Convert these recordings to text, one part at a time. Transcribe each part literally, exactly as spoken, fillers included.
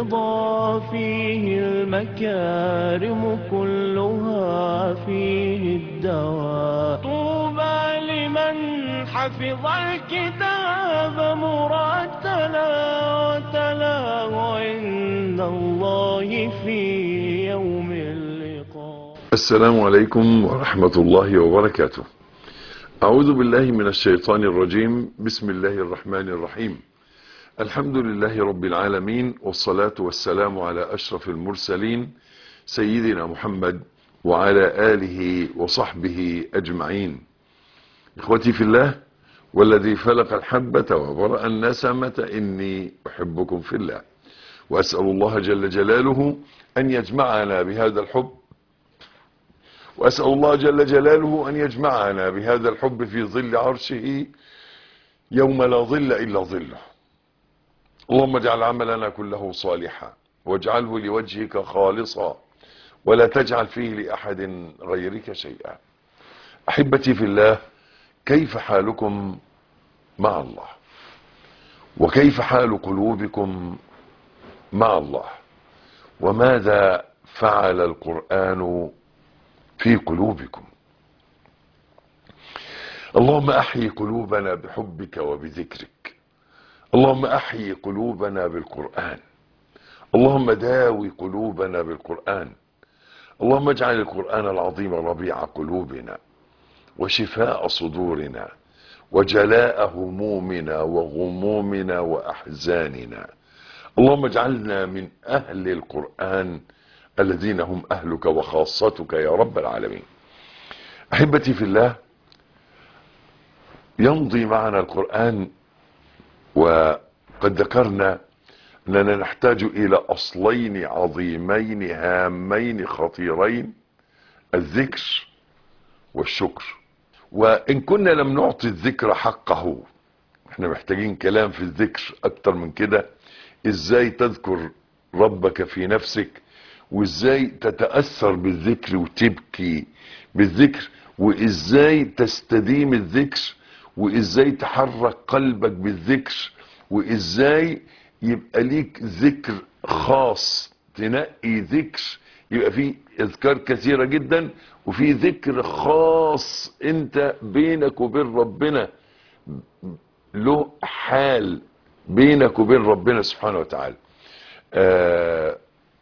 الرضا فيه المكارم كلها فيه الدواء طوبى لمن حفظ الكتاب مرتلا وتلاه عند الله في يوم اللقاء. السلام عليكم ورحمة الله وبركاته. أعوذ بالله من الشيطان الرجيم. بسم الله الرحمن الرحيم. الحمد لله رب العالمين، والصلاة والسلام على أشرف المرسلين سيدنا محمد وعلى آله وصحبه أجمعين. إخوتي في الله، والذي فلق الحبة وبرأ النسمة إني أحبكم في الله، وأسأل الله جل جلاله أن يجمعنا بهذا الحب وأسأل الله جل جلاله أن يجمعنا بهذا الحب في ظل عرشه يوم لا ظل إلا ظله. اللهم اجعل عملنا كله صالحا واجعله لوجهك خالصا ولا تجعل فيه لأحد غيرك شيئا. أحبتي في الله، كيف حالكم مع الله؟ وكيف حال قلوبكم مع الله؟ وماذا فعل القرآن في قلوبكم؟ اللهم احيي قلوبنا بحبك وبذكرك. اللهم احيي قلوبنا بالقرآن. اللهم داوي قلوبنا بالقرآن. اللهم اجعل القرآن العظيم ربيع قلوبنا وشفاء صدورنا وجلاء همومنا وغمومنا وأحزاننا. اللهم اجعلنا من أهل القرآن الذين هم أهلك وخاصتك يا رب العالمين. أحبتي في الله، يمضي معنا القرآن، وقد ذكرنا أننا نحتاج إلى أصلين عظيمين هامين خطيرين: الذكر والشكر. وإن كنا لم نعطي الذكر حقه، احنا محتاجين كلام في الذكر أكتر من كده. إزاي تذكر ربك في نفسك، وإزاي تتأثر بالذكر وتبكي بالذكر، وإزاي تستديم الذكر، وإزاي تحرك قلبك بالذكر، وإزاي يبقى ليك ذكر خاص، تنقي ذكر يبقى فيه اذكار كثيرة جدا، وفي ذكر خاص انت بينك وبين ربنا، له حال بينك وبين ربنا سبحانه وتعالى. آه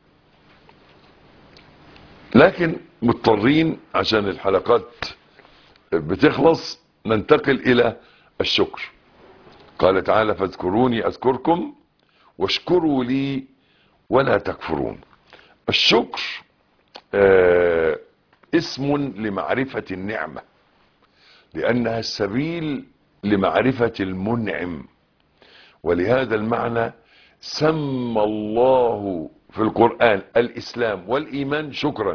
لكن مضطرين عشان الحلقات بتخلص ننتقل الى الشكر. قال تعالى: فاذكروني اذكركم واشكروا لي ولا تكفرون. الشكر آه اسم لمعرفة النعمة، لأنها السبيل لمعرفة المنعم. ولهذا المعنى سمى الله في القرآن الإسلام والإيمان شكرا.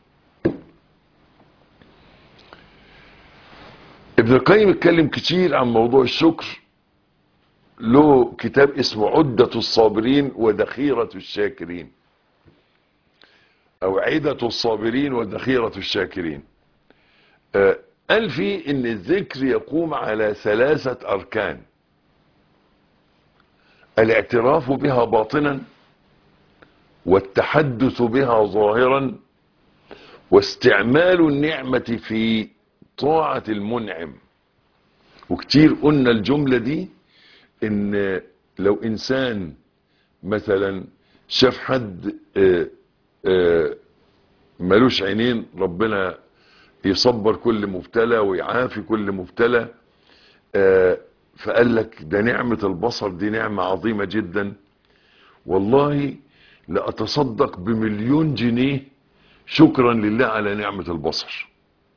ابن القيم اتكلم كتير عن موضوع الشكر، له كتاب اسمه عدة الصابرين وذخيرة الشاكرين، او عدة الصابرين وذخيرة الشاكرين. آه قال فيه ان الذكر يقوم على ثلاثة اركان: الاعتراف بها باطنا، والتحدث بها ظاهرا، واستعمال النعمة في طاعة المنعم. وكتير قلنا الجملة دي، ان لو انسان مثلا شاف حد آه آه ملوش عينين، ربنا يصبر كل مبتلى ويعافي كل مبتلى، آه فقال لك ده نعمة البصر دي نعمة عظيمة جدا، والله لأتصدق بمليون جنيه شكرا لله على نعمة البصر.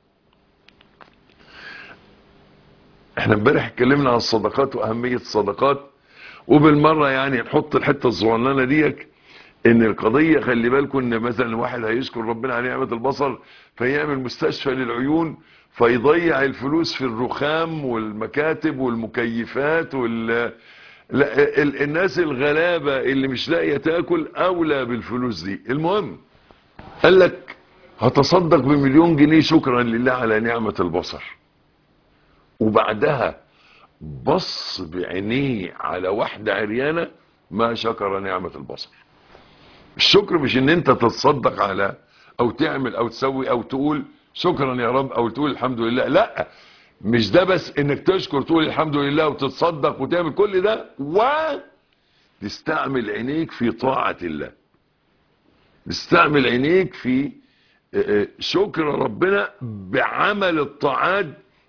احنا امبارح اتكلمنا عن الصدقات واهمية الصدقات، وبالمرة يعني نحط الحتة الصغننة ديك، ان القضية خلي بالكم ان مثلا واحد هيشكر ربنا على نعمة البصر فيعمل مستشفى للعيون، فيضيع الفلوس في الرخام والمكاتب والمكيفات وال لا، الناس الغلابة اللي مش لاقية تاكل اولى بالفلوس دي. المهم قال لك هتصدق بمليون جنيه شكرا لله على نعمة البصر، وبعدها بص بعينيه على واحدة عريانة ما شكر نعمة البصر. الشكر مش ان انت تتصدق على او تعمل او تسوي او تقول شكرا يا رب او تقول الحمد لله، لا، مش ده بس انك تشكر تقول الحمد لله وتتصدق وتعمل كل ده، وتستعمل عينيك في طاعة الله، تستعمل عينيك في شكر ربنا بعمل الطاعات،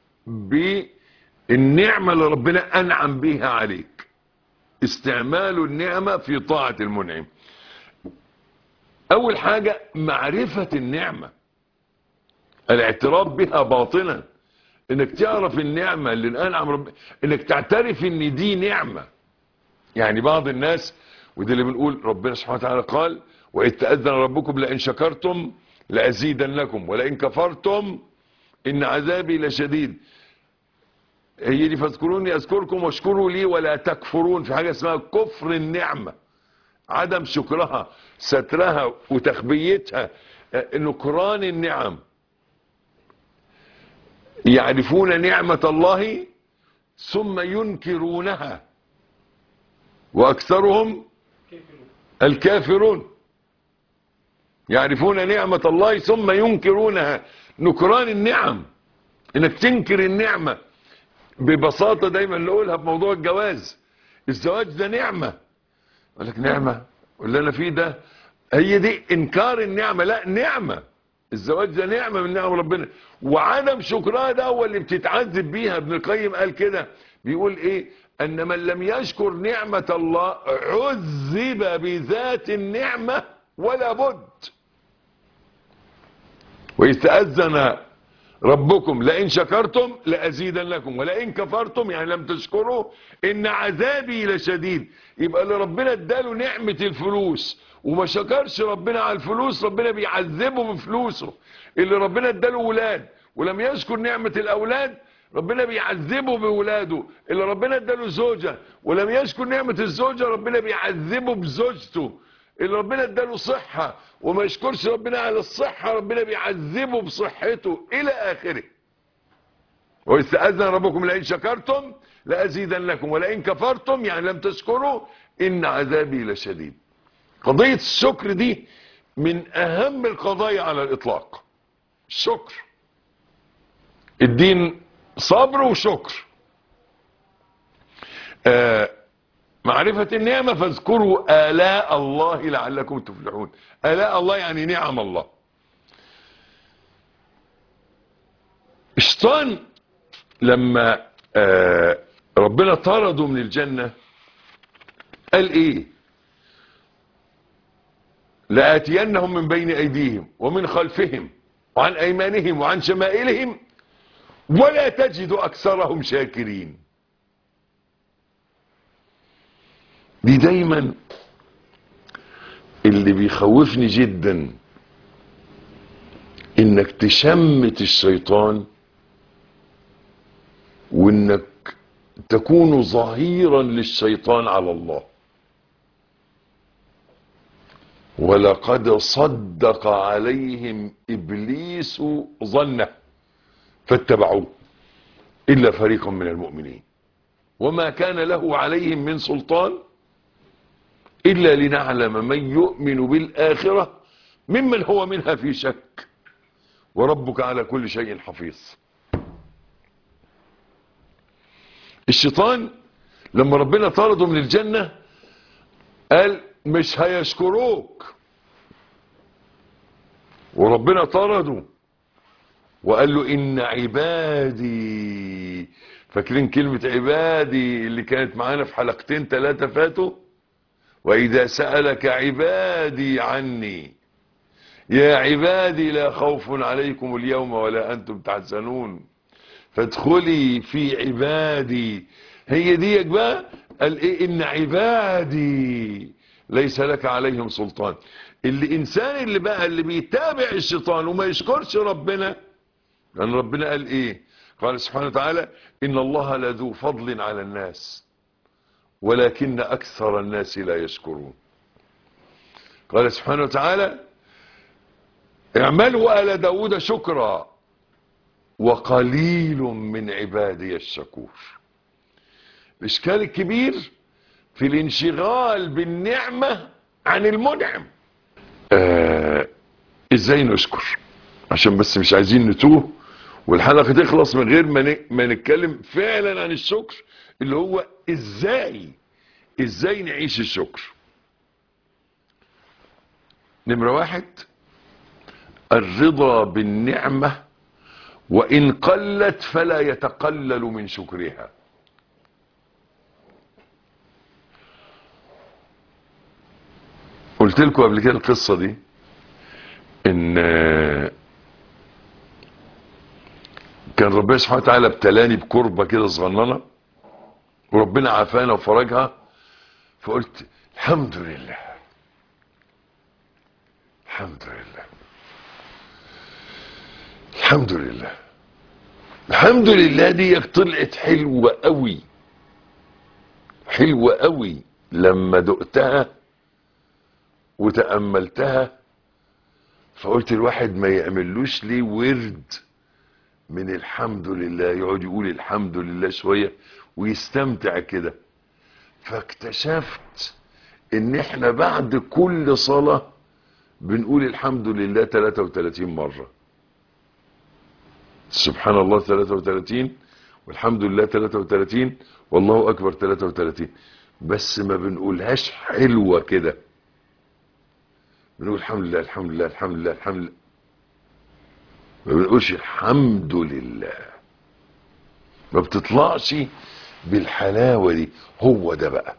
بالنعمة اللي ربنا انعم بيها عليك، استعمال النعمة في طاعة المنعم. اول حاجة معرفة النعمة، الاعتراف بها باطنا، انك تعرف النعمة اللي انعم ربنا، انك تعترف ان دي نعمة. يعني بعض الناس، وده اللي بنقول ربنا سبحانه وتعالى قال وإذ تأذن ربكم لئن شكرتم لأزيدنكم ولئن كفرتم إن عذابي لشديد. هي دي فاذكروني أذكركم واشكروا لي ولا تكفرون. في حاجة اسمها كفر النعمة، عدم شكرها، سترها وتخبيتها، نكران النعم. يعرفون نعمة الله ثم ينكرونها وأكثرهم الكافرون. يعرفون نعمة الله ثم ينكرونها، نكران النعم، انك تنكر النعمة. ببساطة دايما نقولها في موضوع الجواز، الزواج ده نعمة، يقول لك نعمة واللي انا فيه ده، هي دي انكار النعمة. لا، نعمة، الزواج ده نعمة من نعم ربنا، وعدم شكرها ده هو اللي بتتعذب بيها. ابن القيم قال كده، بيقول ايه؟ ان من لم يشكر نعمة الله عذب بذات النعمة ولا بد. وإذ تأذن ربكم لئن شكرتم لأزيدنكم ولئن كفرتم، يعني لم تشكروا إن عذابي لشديد. يبقى اللي ربنا اداله نعمة الفلوس وما شكرش ربنا على الفلوس، ربنا بيعذبه بفلوسه. اللي ربنا اداله ولاد ولم يشكر نعمة الأولاد، ربنا بيعذبه بولاده. اللي ربنا اداله زوجة ولم يشكر نعمة الزوجة، ربنا بيعذبه بزوجته. اللي ربنا اداله صحة وما يشكرش ربنا على الصحة، ربنا بيعذبه بصحته إلى آخره. وإذ تأذن ربكم لئن شكرتم لأزيدنكم ولئن كفرتم، يعني لم تشكروا إن عذابي لشديد. قضية الشكر دي من أهم القضايا على الإطلاق. الشكر، الدين صبر وشكر. آه معرفة النعمة، فاذكروا آلاء الله لعلكم تفلحون. آلاء الله يعني نعم الله. الشيطان لما آه ربنا طرده من الجنة قال ايه؟ لآتينهم من بين أيديهم ومن خلفهم وعن أيمانهم وعن شمائلهم ولا تجد أكثرهم شاكرين. دي دايما اللي بيخوفني جدا، انك تشمت الشيطان وانك تكون ظهيرا للشيطان على الله. ولقد صدق عليهم ابليس ظنه فاتبعوه الا فريقا من المؤمنين وما كان له عليهم من سلطان إلا لنعلم من يؤمن بالآخرة ممن هو منها في شك وربك على كل شيء حفيظ. الشيطان لما ربنا طرده من الجنة قال مش هيشكروك، وربنا طرده وقال له إن عبادي. فاكرين كلمة عبادي اللي كانت معانا في حلقتين ثلاثة فاتوا؟ وإذا سألك عبادي عني يا عبادي لا خوف عليكم اليوم ولا أنتم تحزنون فادخلي في عبادي. هي دي بقى قال إيه؟ إن عبادي ليس لك عليهم سلطان. اللي إنسان اللي بقى اللي بيتابع الشيطان وما يشكرش ربنا، لأن ربنا قال إيه؟ قال سبحانه وتعالى إن الله لذو فضل على الناس ولكن أكثر الناس لا يشكرون. قال سبحانه وتعالى اعملوا آل داود شكرا وقليل من عبادي الشكور. الإشكال الكبير في الانشغال بالنعمة عن المنعم. آه ازاي نشكر، عشان بس مش عايزين نتوه والحلقة تخلص من غير ما ما نتكلم فعلا عن الشكر، اللي هو ازاي ازاي نعيش الشكر. نمرة واحد، الرضا بالنعمة وإن قلت فلا يتقلل من شكرها. قلت لكم قبل كده القصة دي، ان كان ربنا سبحانه وتعالى ابتلاني بكربة كده صغننة، وربنا عافانا وفرجها، فقلت الحمد لله الحمد لله الحمد لله الحمد لله. دي طلعت حلوة قوي حلوة قوي لما دقتها وتأملتها، فقلت الواحد ما يعملوش ليه ورد من الحمد لله، يقعد يقول الحمد لله شوية ويستمتع كده. فاكتشفت ان احنا بعد كل صلاة بنقول الحمد لله ثلاثة وثلاثين مرة. سبحان الله ثلاثة وثلاثين، والحمد لله ثلاثة وثلاثين، والله اكبر ثلاثة وثلاثين، بس ما بنقولهاش حلوة كده. بنقول الحمد لله الحمد لله الحمد لله الحمد لله، ما بنقولش الحمد لله، ما بتطلعش بالحلاوة دي. هو ده بقى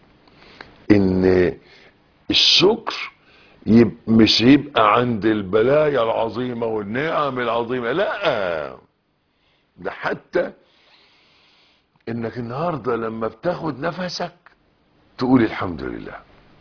ان الشكر يب مش يبقى عند البلايا العظيمة والنعم العظيمة، لا، ده حتى انك النهاردة لما بتاخد نفسك تقول الحمد لله،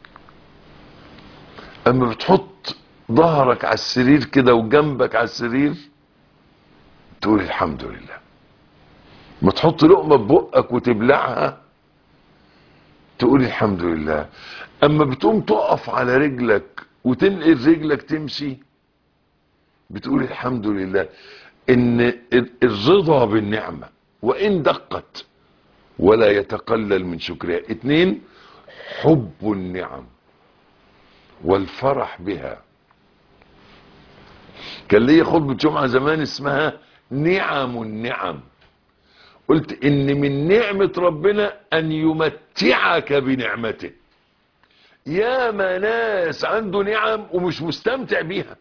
اما بتحط ظهرك على السرير كده وجنبك على السرير تقول الحمد لله، ما تحط لقمة ببقك وتبلعها تقول الحمد لله، اما بتقوم تقف على رجلك وتنقل رجلك تمشي بتقول الحمد لله. ان الرضا بالنعمة وان دقت ولا يتقلل من شكرها. اتنين، حب النعم والفرح بها. كان ليا خطبة جمعة زمان اسمها نعم النعم، قلت ان من نعمة ربنا ان يمتعك بنعمته. يا ما ناس عنده نعم ومش مستمتع بيها.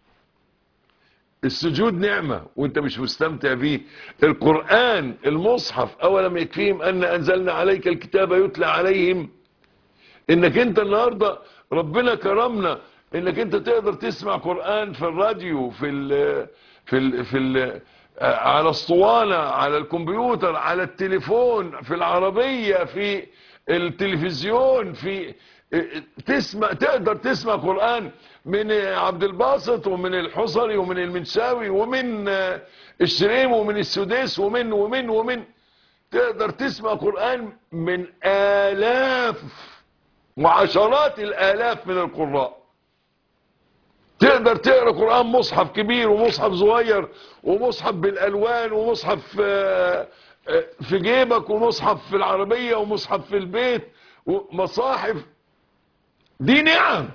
السجود نعمة وانت مش مستمتع بيه، القرآن المصحف اولم يكفيهم ان انزلنا عليك الكتاب يتلى عليهم، انك انت النهاردة ربنا كرمنا انك انت تقدر تسمع قرآن في الراديو، في ال في ال في ال على اسطوانة، على الكمبيوتر، على التليفون، في العربية، في التلفزيون، في تسمع، تقدر تسمع قرآن من عبد الباسط ومن الحصري ومن المنشاوي ومن الشريم ومن السديس ومن ومن ومن تقدر تسمع قرآن من آلاف وعشرات الآلاف من القراء. تقدر تقرأ قرآن مصحف كبير ومصحف صغير ومصحف بالألوان ومصحف في جيبك ومصحف في العربية ومصحف في البيت ومصاحف. دي نعم.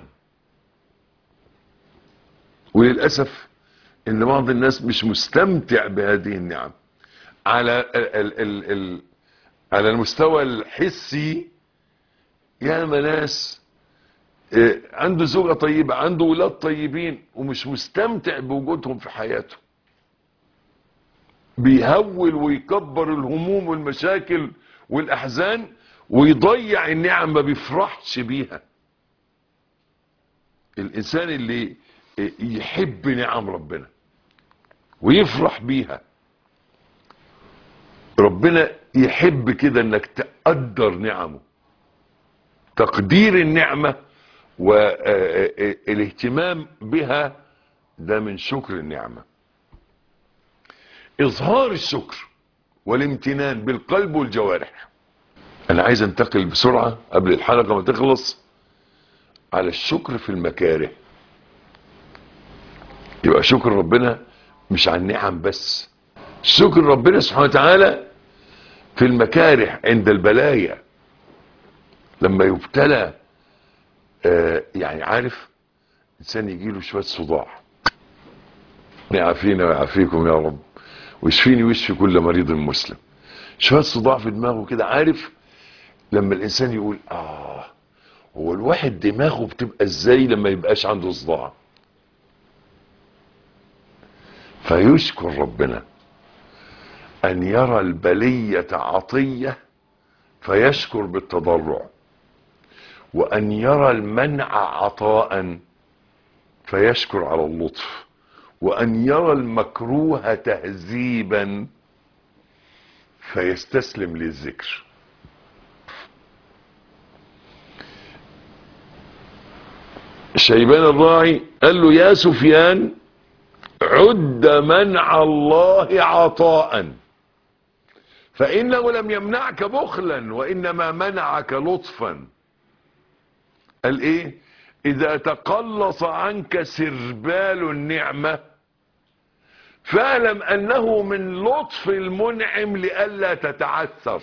وللأسف ان بعض الناس مش مستمتع بهذه النعم. على ال ال ال على المستوى الحسي ياما ناس عنده زوجة طيبة، عنده ولاد طيبين، ومش مستمتع بوجودهم في حياته، بيهول ويكبر الهموم والمشاكل والأحزان ويضيع النعم، ما بيفرحش بيها. الإنسان اللي يحب نعم ربنا ويفرح بيها، ربنا يحب كده انك تقدر نعمه. تقدير النعمة والاهتمام بها ده من شكر النعمة. اظهار الشكر والامتنان بالقلب والجوارح. انا عايز انتقل بسرعة قبل الحلقة ما تخلص على الشكر في المكاره. يبقى شكر ربنا مش عن النعم بس، شكر ربنا سبحانه وتعالى في المكاره عند البلايا. لما يبتلى آه يعني عارف انسان يجيله شويه صداع، يعافينا ويعافيكم يا رب، ويشفيني ويشفي كل مريض مسلم. شويه صداع في دماغه كده، عارف لما الانسان يقول اه هو الواحد دماغه بتبقى ازاي لما يبقاش عنده صداع؟ فيشكر ربنا ان يرى البلية عطية فيشكر بالتضرع، وان يرى المنع عطاء فيشكر على اللطف، وان يرى المكروه تهذيبا فيستسلم للذكر. شيبان الراعي قال له يا سفيان عد منع الله عطاء، فإنه لم يمنعك بخلا وإنما منعك لطفا. قال ايه؟ إذا تقلص عنك سربال النعمة فاعلم أنه من لطف المنعم لئلا تتعثر.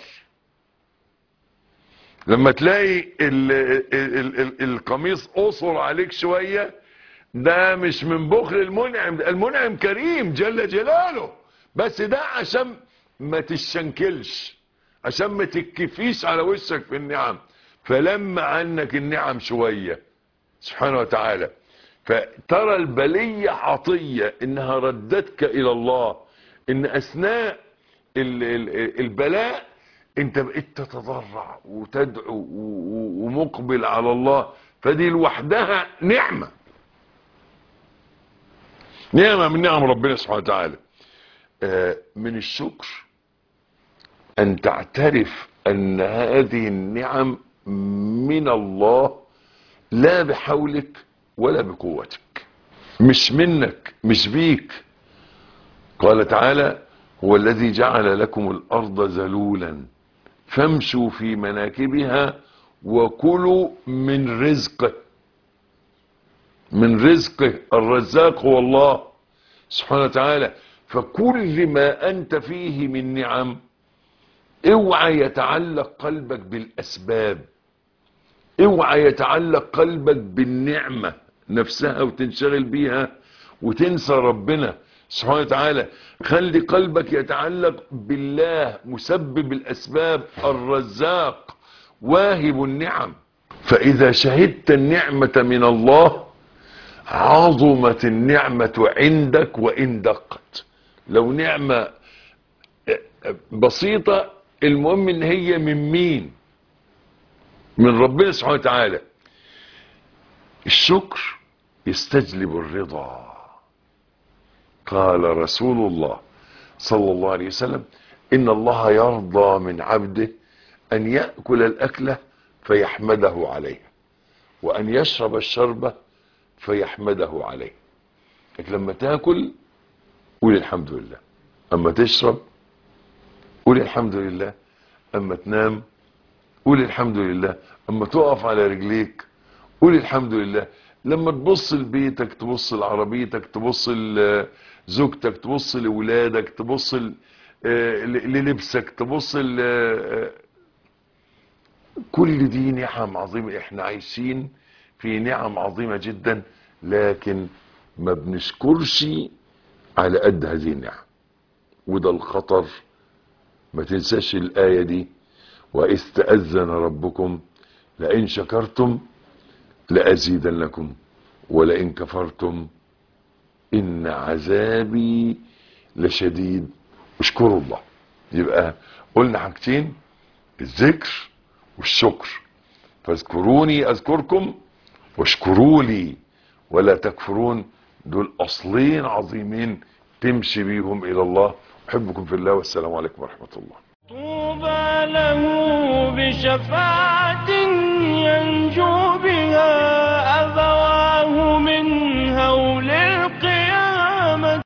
لما تلاقي ال ال ال القميص قصر عليك شوية، ده مش من بخل المنعم، المنعم كريم جل جلاله، بس ده عشان ما تشنكلش، عشان ما تتكفيش على وشك في النعم، فلما عنك النعم شوية سبحانه وتعالى. فترى البلية عطية، انها ردتك الى الله، ان اثناء البلاء انت بقيت تتضرع وتدعو ومقبل على الله، فدي لوحدها نعمة، نعمة من نعم ربنا سبحانه وتعالى. من الشكر ان تعترف ان هذه النعم من الله، لا بحولك ولا بقوتك، مش منك، مش بيك. قال تعالى هو الذي جعل لكم الارض ذلولا فامشوا في مناكبها وكلوا من رزقه. من رزقه، الرزاق هو الله سبحانه وتعالى. فكل ما انت فيه من نعم اوعى يتعلق قلبك بالاسباب، اوعى يتعلق قلبك بالنعمة نفسها وتنشغل بيها وتنسى ربنا سبحانه وتعالى. خلي قلبك يتعلق بالله مسبب الاسباب، الرزاق واهب النعم. فاذا شهدت النعمة من الله عظمت النعمة عندك وان دقت. لو نعمة بسيطة المهم ان هي من مين؟ من ربنا سبحانه وتعالى. الشكر يستجلب الرضا. قال رسول الله صلى الله عليه وسلم ان الله يرضى من عبده ان يأكل الاكلة فيحمده عليها، وان يشرب الشربة فيحمده عليه. لكن لما تاكل قول الحمد لله، اما تشرب قول الحمد لله، اما تنام قول الحمد لله، اما تقف على رجليك قول الحمد لله، لما تبص لبيتك، تبص لعربيتك، تبص لزوجتك، تبص لولادك، تبص للبسك، تبص ل كل دي نعم عظيمة. احنا عايشين في نعم عظيمة جدا، لكن ما بنشكرش على قد هذه النعم، وده الخطر. ما تنساش الآية دي، وإذ تأذن ربكم لئن شكرتم لأزيدنكم ولئن كفرتم إن عذابي لشديد. اشكروا الله. يبقى قلنا حاجتين، الذكر والشكر. فاذكروني أذكركم واشكروا لي ولا تكفرون. دول أصلين عظيمين تمشي بيهم إلى الله. أحبكم في الله، والسلام عليكم ورحمة الله. طوبى له بشفاعة ينجو بها